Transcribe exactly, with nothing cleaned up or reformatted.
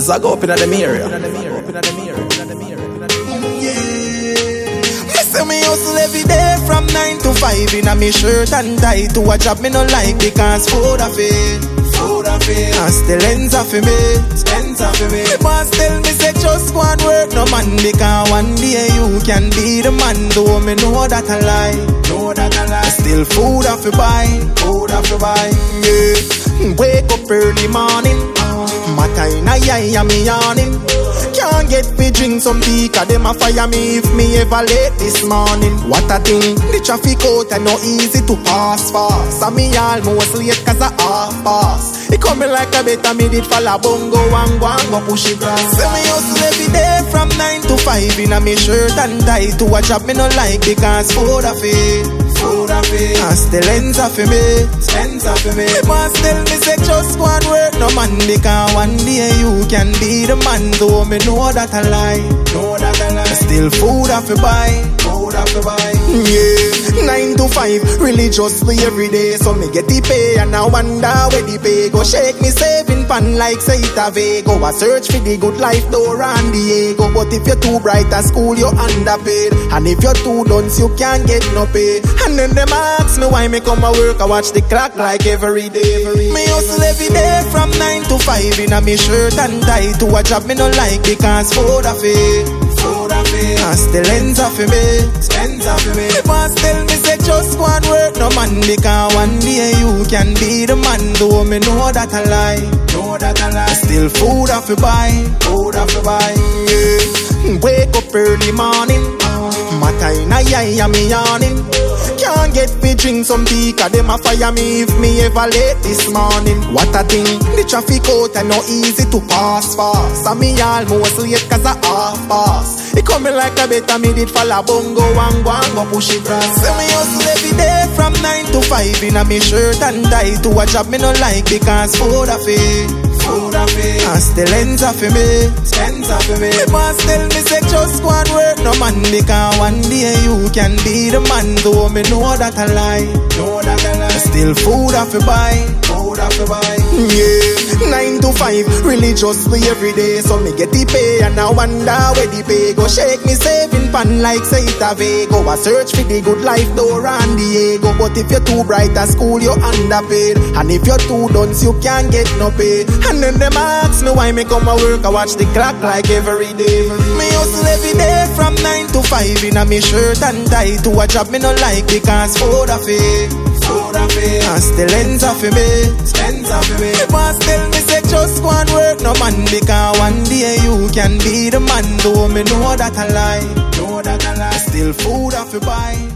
I go up in the area. Say me hustle every day from nine to five in a me shirt and tie to a job me no like because food a fail, food a fail. And still ends up for me, ends up for me. Me boss tell me say just go and work no man because one day you can be the man. Though me know that I lie, know that I lie. Still food a fi buy, food a fi buy. Yeah, wake up early morning, matter in a eye and me yawning. Can't get me drink some tea, cause them a fire me if me ever late this morning. What a thing, the traffic out and no easy to pass fast. And me almost late cause I half pass. It coming like a better me did fall a bongo and go and go push it grass. Say me hustle every day from nine to five in a me shirt and tie to a job me no like because food a fail, food a fail. And still ends up for me, ends up for me. Me boss tell me say just go and work no man because one day you can be the man. Though me know that I lie, know that I lie. Still food have to buy, food have to buy. Yeah, nine to five, religiously every day. So me get the pay and I wonder where the pay go. Shake me saving pan like say it a Vego. I search for the good life door and the ego. But if you're too bright at school, you're underpaid. And if you're too dunce, you can't get no pay. And then them ask me why me come to work. I watch the clock like every day. Me hustle every day from nine to five in a me shirt and tie to a job me no like because food a fail, food a fail. And still ends up for me, ends up for me. The boss tell me say just go and work no man because one day you can be the man. Though me know that I lie, know that I lie. Still food have to buy, food have to buy. Yeah, wake up early morning, matter in a eye and me yawning. Can't get me drink some tea, cause them a fire me if me ever late this morning. What a thing, the traffic out and no easy to pass fast. And me almost late cause I half pass. It coming like a better me did fall a bongo and go and go push it grass. Say me hustle every day from nine to five in a me shirt and tie to a job me no like because food a fail, food a fail. And still ends up for me, ends up for me. Me boss tell me say just go and work no man because one day you can be the man. Though me know that I lie, know that I lie. Still food have to buy, food have to buy. Yeah, nine to five, religiously every day. So me get the pay and I wonder where the pay go. Shake me saving pan like say it a Vego. I search for the good life door and the ego. But if you're too bright at school, you're underpaid. And if you're too dunce, you can't get no pay. And then them ask me why me come to work. I watch the clock like every day. Me hustle every day from nine to five in a me shirt and tie to a job me no like because food a fail, food a fail. And still ends up for me, ends up for me. The boss tell me say just go and work no man because one day you can be the man. Though me know that I lie, know that I lie. Still food have to buy.